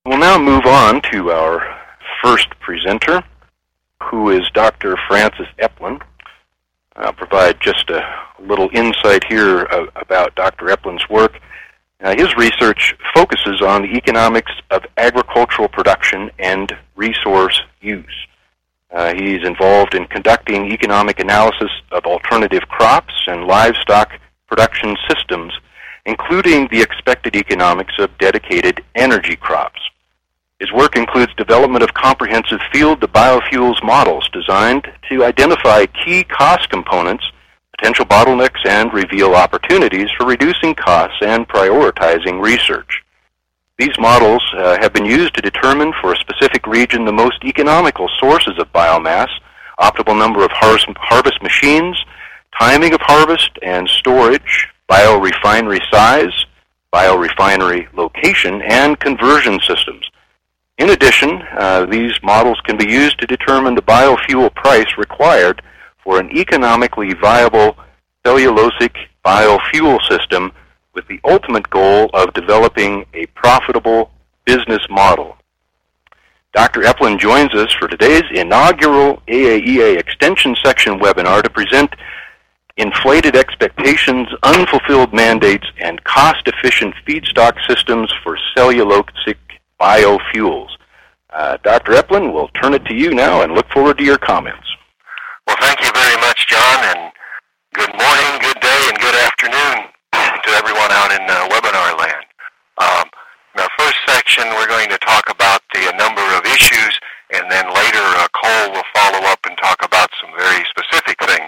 We'll now move on to our first presenter, who is Dr. Francis Eplin. I'll provide just a little insight here about Dr. Eplin's work. His research focuses on the economics of agricultural production and resource use. He's involved in conducting economic analysis of alternative crops and livestock production systems, including the expected economics of dedicated energy crops. His work includes development of comprehensive field-to-biofuels models designed to identify key cost components, potential bottlenecks, and reveal opportunities for reducing costs and prioritizing research. These models have been used to determine for a specific region the most economical sources of biomass, optimal number of harvest machines, timing of harvest and storage, biorefinery size, biorefinery location, and conversion systems. In addition, these models can be used to determine the biofuel price required for an economically viable cellulosic biofuel system, with the ultimate goal of developing a profitable business model. Dr. Eplin joins us for today's inaugural AAEA Extension Section webinar to present Inflated Expectations, Unfulfilled Mandates, and Cost-Efficient Feedstock Systems for Cellulosic Biofuels. Dr. Eplin, we'll turn it to you now and look forward to your comments. Well, thank you very much, John, and good morning, good day, and good afternoon to everyone out in webinar land. In our first section, we're going to talk about the number of issues, and then later Cole will follow up and talk about some very specific things.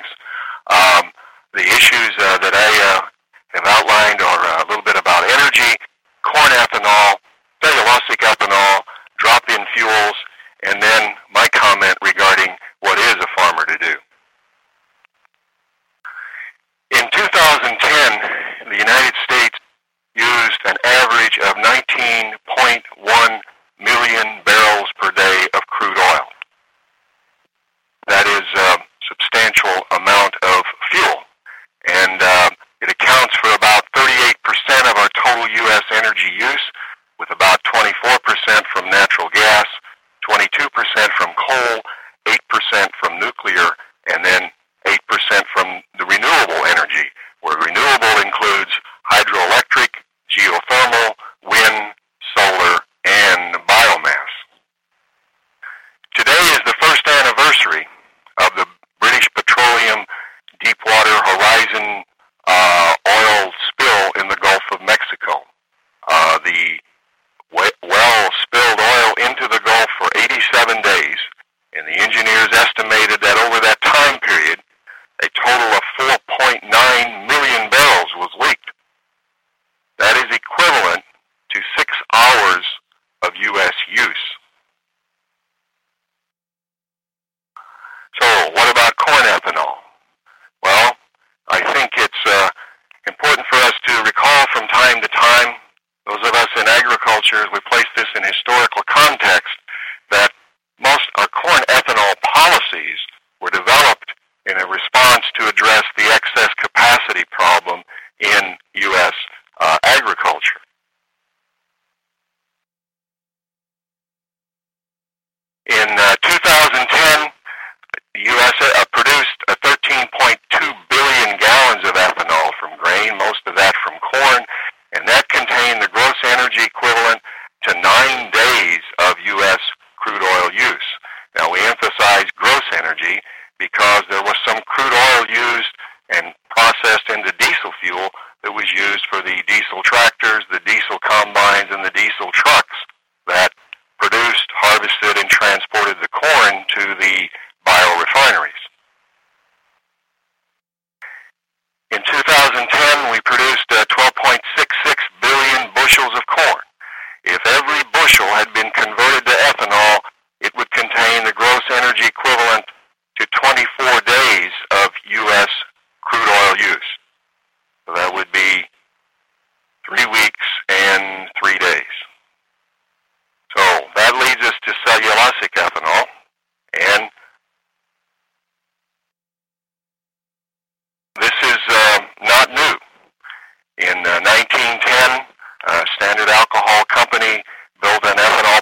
The issues that I have outlined are a little bit about energy, corn ethanol, cellulosic ethanol, drop-in fuels, and then my comment regarding what is a farmer to do. In 2010, the United States used an average of 19.1 million barrels per day of crude oil. That is a substantial amount of fuel, and it accounts for about 38% of our total U.S. energy use, with about 24% from natural gas, 22% from coal, 8% from nuclear, and then 8% from the renewable energy, where renewable includes hydroelectric, geothermal, wind, solar, and biomass. Today is the first anniversary of the British Petroleum Deepwater Horizon oil spill in the Gulf of Mexico. The well spilled oil into the Gulf for 87 days, and the engineers estimated that over that time period, a total of 4.9 million barrels was leaked. That is equivalent to 6 hours of U.S. use. So, what about corn ethanol? Well, I think it's important for us to recall from time to time, those of us in agriculture, as we place this in historical context, that most our corn ethanol policies were developed in a response to address the excess capacity problem in U.S. Agriculture. In 2010, the U.S. produced 13.2 billion gallons of ethanol from grain, most of that from corn, and that contained the gross energy equivalent to 9 days of U.S. crude oil use. Now, we emphasize gross energy because there was some crude oil used and processed into diesel fuel that was used for the diesel tractors, the diesel combines, and the diesel trucks that produced, harvested, and transported the corn to the biorefineries. In 2010, we produced 12.66 billion bushels of corn. If every bushel had been converted to ethanol, it would contain the gross energy equivalent to 24 days of U.S. crude oil use. So that would be 3 weeks and 3 days. So that leads us to cellulosic ethanol, and this is not new. In 1910, Standard Alcohol Company built an ethanol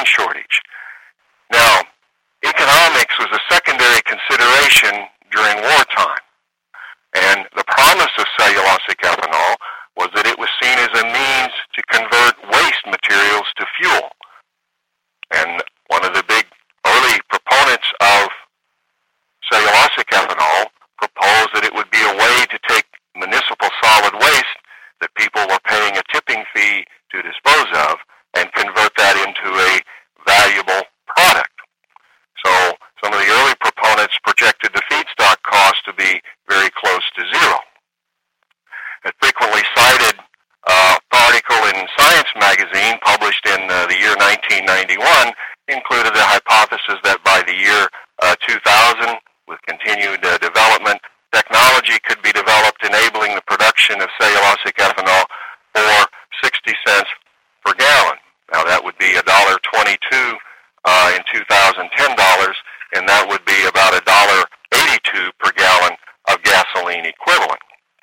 shortage. Now, economics was a secondary consideration during wartime, and the promise of cellulosic ethanol was that it was seen as a means to convert waste materials to fuel. And one of the big early proponents of cellulosic ethanol proposed that it would be a way to take municipal solid waste that people were paying a tipping fee to dispose of and convert that into a valuable product. So some of the early proponents projected the feedstock cost to be very close to zero. A frequently cited article in Science magazine published in the year 1991 included the hypothesis that by the year 2000, with continued development, technology could be developed enabling the production of cellulosic ethanol for 60 cents per gallon. Now that would be $1.22 in 2010 dollars, and that would be about $1.82 per gallon of gasoline equivalent.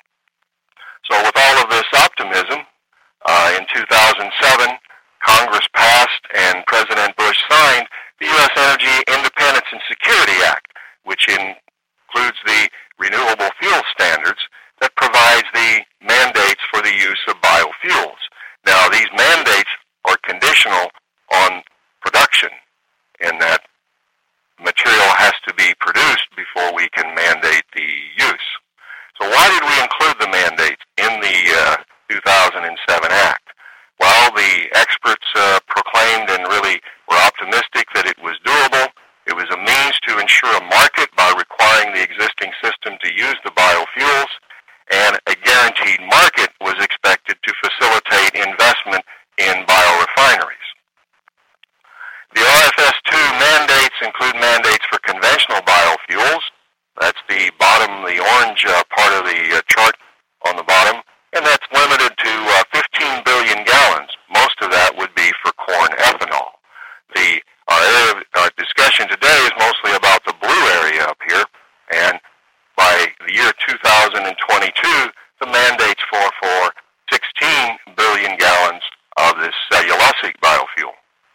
So with all of this optimism, in 2007, Congress passed and President Bush signed the U.S. Energy Independence and Security Act, which includes the renewable fuel standards that provides the mandates for the use of biofuels. Now, these mandates are conditional on production, in that material has to be produced before we can mandate the use. So why did we include the mandates in the 2007 Act? Well, the experts proclaimed and really were optimistic that it was doable. It was a means to ensure a market by requiring the existing system to use the biofuels, and a guaranteed market was expected to facilitate investment in biorefineries. The RFS2 mandates include mandates for conventional biofuels. That's the bottom, the orange part of the chart on the bottom, and that's limited to 15 billion gallons. Most of that would be for corn ethanol. Our area of discussion today is mostly about the blue area up here, and by the year 2022, the mandates for 16 billion gallons of this cellulosic biofuel.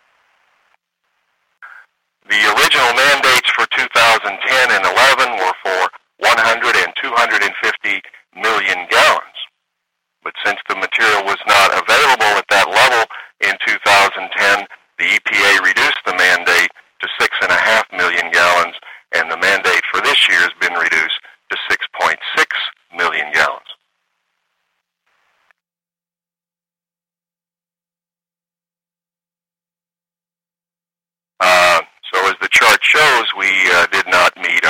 The original mandates for 2010 and 11 were for 100 and 250 million gallons. But since the material was not available at that level in 2010, the EPA reduced the mandate to 6.5 million gallons, and the mandate for this year has been reduced to 6.6 million gallons. So as the chart shows, we did not meet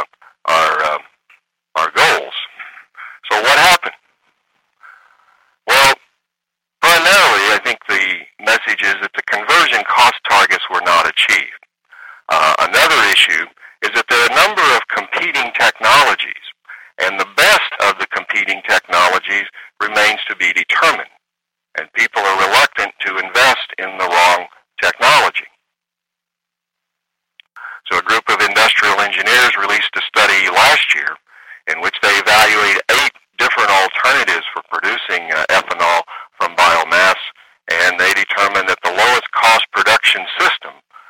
our goals. So what happened? Well, primarily, I think the message is that the conversion cost targets were not achieved. Another issue is that there are a number of competing technologies, and the best of the competing technologies remains to be determined, and people are reluctant to invest in the wrong technology. So a group of industrial engineers released a study last year in which they evaluated 8 different alternatives for producing ethanol from biomass, and they determined that the lowest cost production system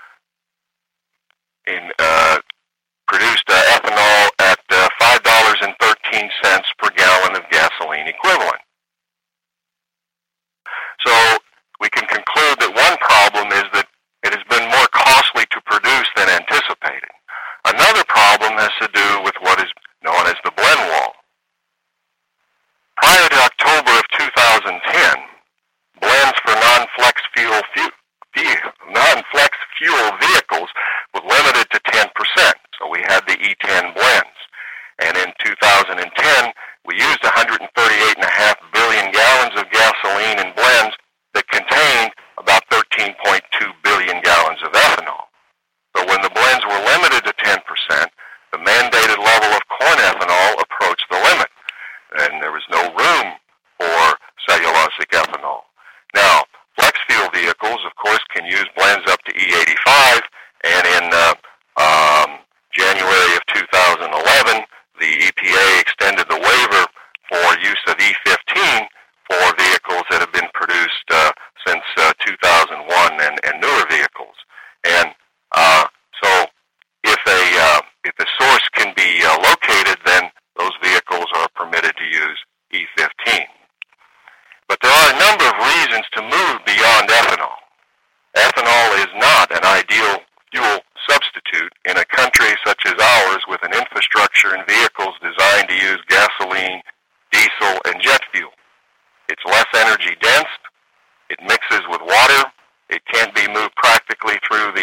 produced ethanol at $5.13 per gallon of gasoline equivalent. So we can conclude that one problem is that it has been more costly to produce than anticipated. Another problem has to do with what is known as the blend wall. Prior to October of 2010, blends for non-flex fuel vehicles was limited to 10%. So we had the E10 blends. And in 2010, we used 138.5 billion gallons of gasoline in blends that contained about 13.2 billion gallons of ethanol. So when the blends were limited to 10%, the mandated level of corn ethanol approached the limit, and there was no room for cellulosic ethanol. Now, flex fuel vehicles, of course, can use blends up to E85,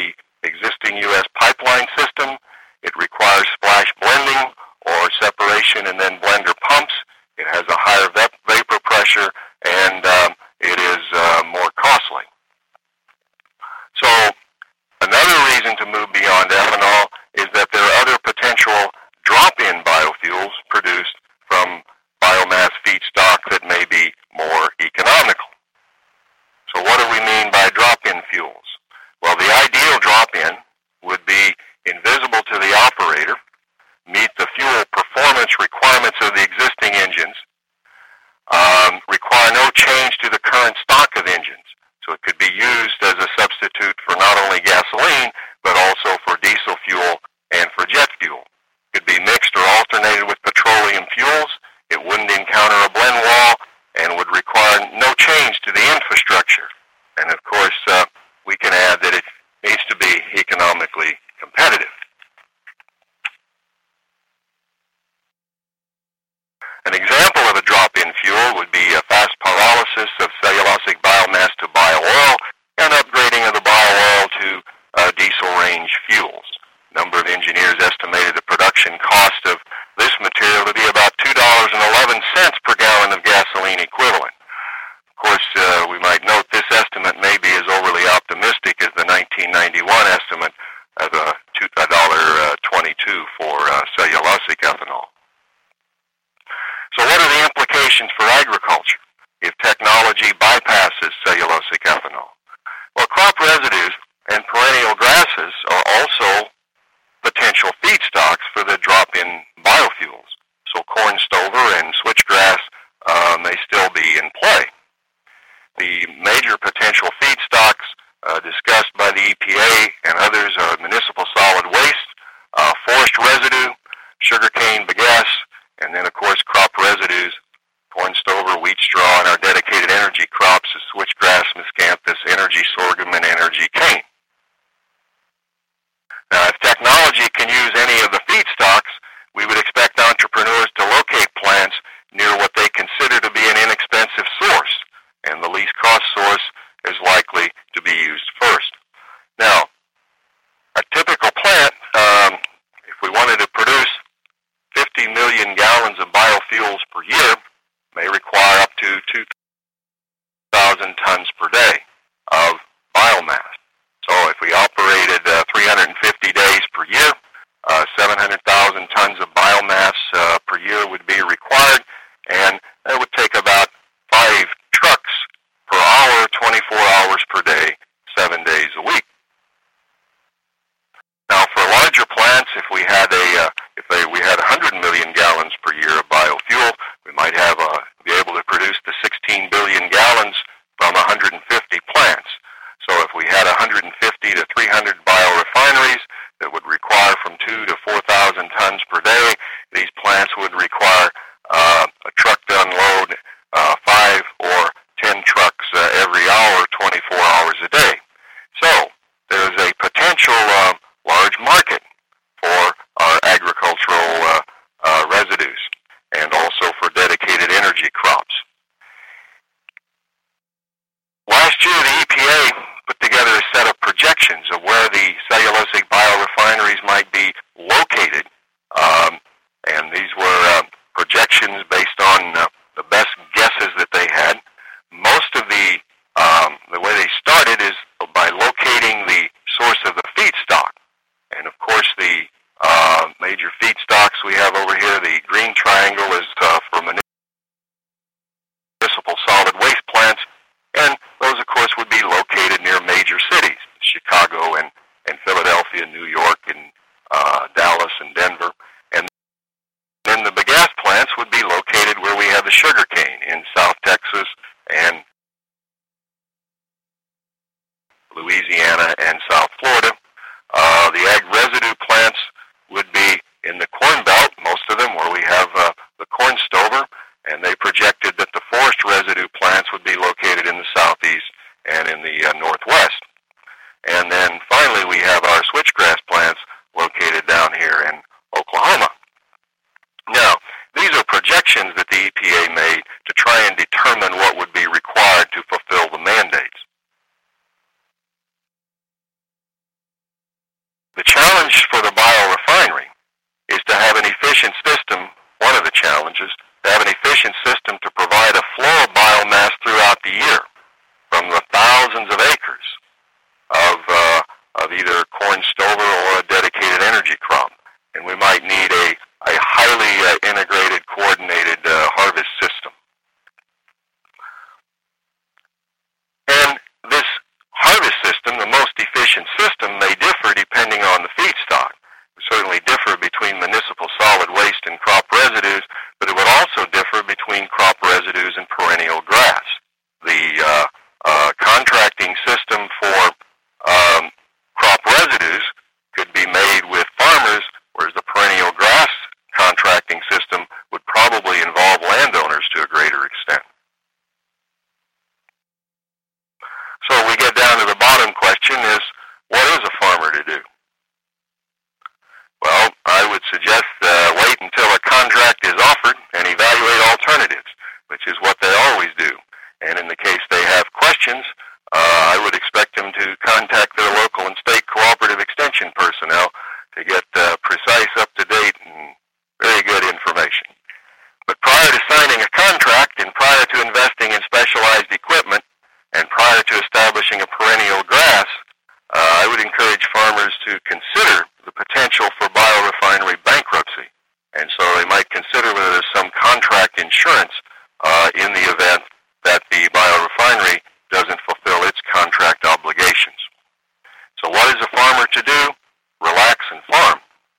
the existing U.S. pipeline system. It requires splash blending or separation and then blender pumps. It has a higher vapor pressure, and it is more costly. So another reason to move beyond ethanol is that there are other potential drop-in biofuels produced from biomass feedstock that may be more economical. So what do we mean by drop-in fuels? Well, the ideal drop-in would be invisible to the operator, meet the fuel performance requirements of the existing engines, require no change to the current stock of engines. So it could be used as a substitute for not only gasoline, but also for diesel fuel and for jet fuel. It could be mixed or alternated with petroleum fuels. It wouldn't encounter a blend wall and would require no change to the infrastructure. And of course, we can add that it needs to be economically competitive. An example of a drop-in fuel would be a fast pyrolysis of cellulosic biomass to bio-oil and upgrading of the bio-oil to diesel-range fuels. A number of engineers estimated the production cost of this material to be about $2.11 per gallon of gasoline equivalent. Of course, we might note this estimate may be as overly optimistic as the 1991 estimate of $1.22 for cellulosic ethanol. So what are the implications for agriculture if technology bypasses cellulosic ethanol? Well, crop residues and perennial grasses are also potential feedstocks for the drop-in biofuels. So corn stover and switchgrass may still be in play. The major potential feedstocks discussed by the EPA and others are municipal solid waste, forest residue, sugarcane bagasse, and then, of course, crop residues, corn stover, wheat straw, and our dedicated energy crops is switchgrass, miscanthus, energy sorghum, and energy cane. Now, if technology can use any of the feedstocks, we would expect entrepreneurs to locate plants near what they consider to be an inexpensive source, and the least cost source is likely to be used first. Now, a typical plant, if we wanted to produce 50 million gallons of biofuels per year, may require up to 2,000 tons per day of biomass. So if we operated 350 days per year, 700,000 tons of biomass per year would be required, and that would take about 5 trucks per hour, 24 hours per day, 7 days a week. Now, for larger plants, if we had 100 million gallons per year of biofuel, we might be able to produce the 16 billion gallons from 150 plants. So if we had 150 to 300 biorefineries that would require from 2,000 to 4,000 tons per day, these plants would require a truck to unload 5 or 10 trucks every hour, 24 hours a day. So there's a potential large market for our agricultural residues and also for dedicated energy crops. Last year, the EPA put together a set of projections of where the cellulosic biorefineries might be located, and these were projections based on the best guesses that they had. Most of the way they started is by locating the source of the feedstock. And of course, the major feedstocks we have over here, the green triangle is for municipal solid waste plants, and those, of course, would be located near major cities, Chicago and Philadelphia, New York, and Dallas and Denver. And then the bagasse plants would be located where we have the sugar cane in South Texas and Louisiana and South Florida. The ag residue plants would be in the Corn Belt, most of them, where we have the corn stover, and they projected that the forest residue plants would be located in the southeast and in the northwest. And then finally we have our switchgrass plants The challenge for the biorefinery is to have an efficient system, one of the challenges, to have an efficient system to provide a flow of biomass throughout the year from the thousands of acres of either corn stover or a dedicated energy crop. And we might need a highly integrated, coordinated harvest system. And this harvest system, the most efficient system, may differ depending on the feedstock. It would certainly differ between municipal solid waste and crop residues, but it would also differ between crop residues and perennial grass. The contracting system for crop residues could be made with farmers, whereas the perennial grass contracting system would probably involve landowners to a greater extent. So we get down to the bottom question is, what is a farmer to do? Well, I would suggest wait until a contract is offered and evaluate alternatives, which is what they always do. And in the case they have questions, I would expect them to contact their local and state cooperative extension personnel to get precise, up-to-date, and very good information. But prior to signing a contract and prior to investing in specialized equipment and prior to establishing a perennial grass, I would encourage farmers to consider the potential for biorefinery bankruptcy. And so they might consider whether there's some contract insurance in the event that the biorefinery doesn't fulfill its contract obligations. So what is a farmer to do? Relax and farm.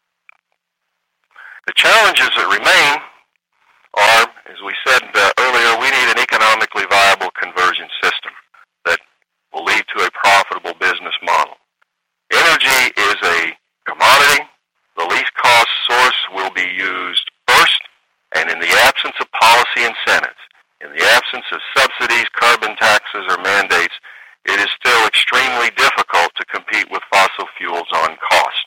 The challenges that remain are, as we said earlier, we need an economically viable conversion system that will lead to a profitable business model. Energy is a commodity. The least cost source will be used first, and in the absence of policy incentives, in the absence of subsidies, carbon taxes, or mandates, it is still extremely difficult to compete with fossil fuels on cost.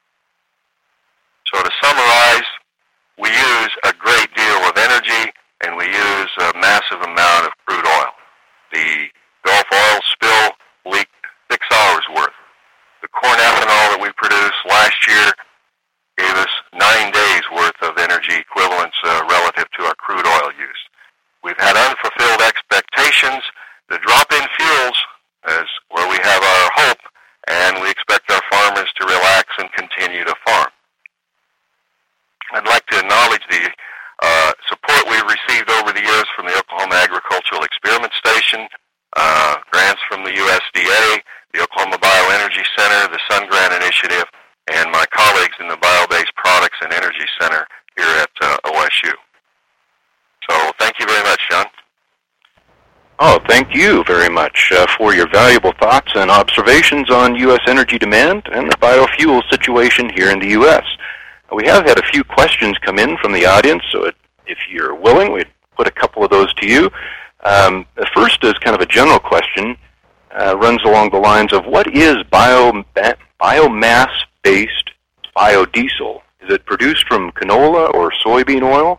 So to summarize, we use a great deal of energy and we use a massive amount of crude oil. The Gulf oil spill leaked 6 hours worth. The corn ethanol that we produced last year gave us 9 days worth of energy equivalents relative to our crude oil use. We've had unfulfilled expectations. The drop-in fuels is where we have our hope, and we expect our farmers to relax and continue to farm. I'd like to acknowledge the support we've received over the years from the Oklahoma Agricultural Experiment Station, grants from the USDA, the Oklahoma Bioenergy Center, the Sun Grant Initiative, and my colleagues in the Bio-Based Products and Energy Center here at OSU. So thank you very much, John. Oh, thank you very much for your valuable thoughts and observations on U.S. energy demand and the biofuel situation here in the U.S. We have had a few questions come in from the audience, so if you're willing, we'd put a couple of those to you. The first is kind of a general question, runs along the lines of what is biomass-based biodiesel? Is it produced from canola or soybean oil?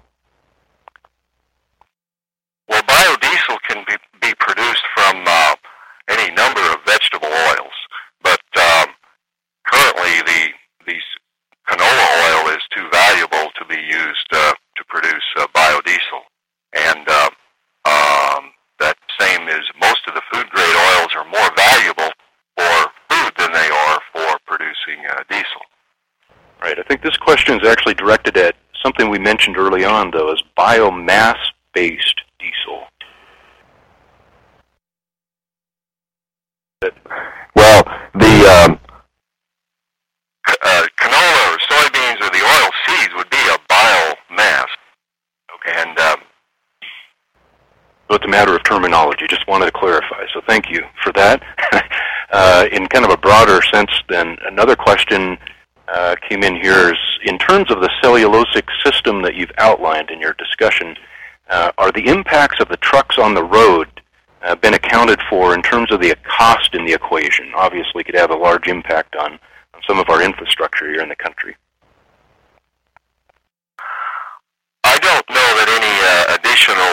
Well, biodiesel can be produced from any number of vegetable oils, but currently the canola oil is too valuable to be used to produce biodiesel. And that same is most of the food-grade oils are more valuable for food than they are for producing diesel. Right. I think this question is actually directed at something we mentioned early on, though, as biomass-based diesel. Well, the canola or soybeans or the oil seeds would be a biomass. Okay. And so it's a matter of terminology. Just wanted to clarify. So thank you for that. In kind of a broader sense, then, another question came in here is, in terms of the cellulosic system that you've outlined in your discussion, are the impacts of the trucks on the road been accounted for in terms of the cost in the equation? Obviously, could have a large impact on some of our infrastructure here in the country. I don't know that any additional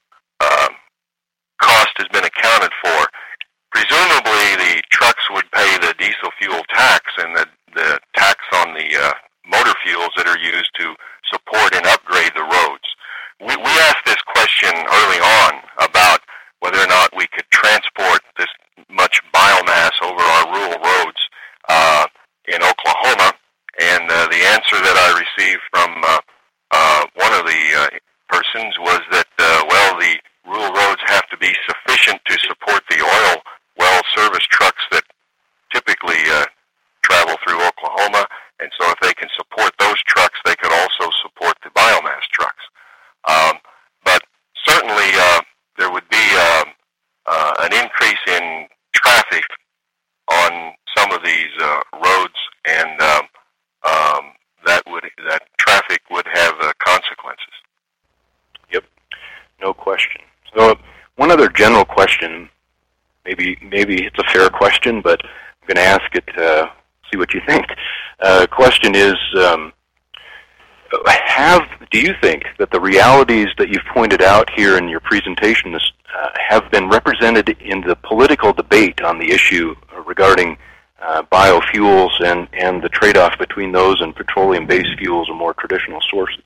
cost has been accounted for. Presumably, the trucks would pay the diesel fuel tax, and the in Oklahoma, and the answer that I received from one of the persons was that, well, the rural roads have to be sufficient to support the oil well service trucks that typically travel through Oklahoma, and so if they can support those trucks, they could also support the biomass trucks. But certainly there would be an increase in traffic on some of these roads, and that traffic would have consequences. Yep, no question. So one other general question, maybe it's a fair question, but I'm going to ask it, see what you think. Question is, do you think that the realities that you've pointed out here in your presentation have been represented in the political debate on the issue regarding biofuels and the trade-off between those and petroleum-based fuels or more traditional sources?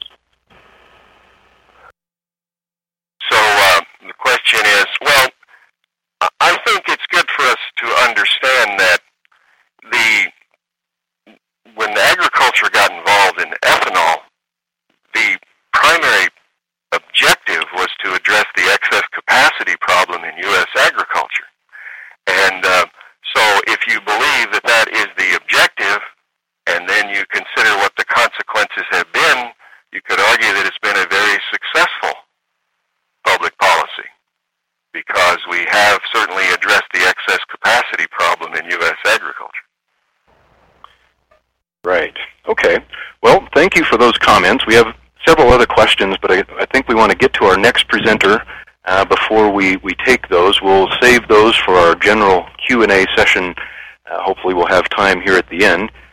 So the question is, well, I think it's good for us to understand that when agriculture got involved in ethanol, the primary objective was to address the excess capacity problem in U.S. agriculture. And so if you believe that that is the objective, and then you consider what the consequences have been, you could argue that it's been a very successful public policy, because we have certainly addressed the excess capacity problem in U.S. agriculture. Right. Okay. Well, thank you for those comments. We have several other questions, but I think we want to get to our next presenter before we take those. We'll save those for our general Q&A session. Hopefully we'll have time here at the end.